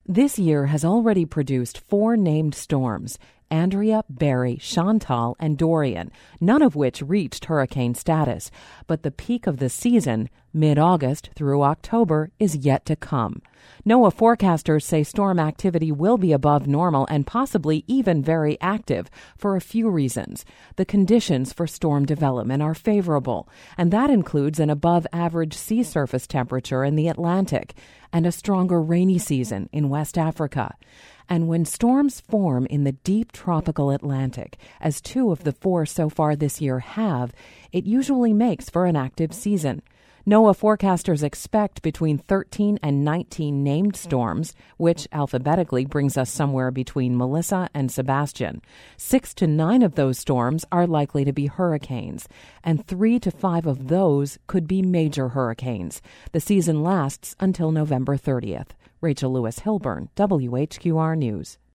This year has already produced 4 named storms: Andrea, Barry, Chantal, and Dorian, none of which reached hurricane status. But the peak of the season, mid-August through October, is yet to come. NOAA forecasters say storm activity will be above normal and possibly even very active for a few reasons. The conditions for storm development are favorable, and that includes an above-average sea surface temperature in the Atlantic and a stronger rainy season in West Africa. And when storms form in the deep tropical Atlantic, as 2 of the 4 so far this year have, it usually makes for an active season. NOAA forecasters expect between 13 and 19 named storms, which alphabetically brings us somewhere between Melissa and Sebastian. 6 to 9 of those storms are likely to be hurricanes, and 3 to 5 of those could be major hurricanes. The season lasts until November 30th. Rachel Lewis Hilburn, WHQR News.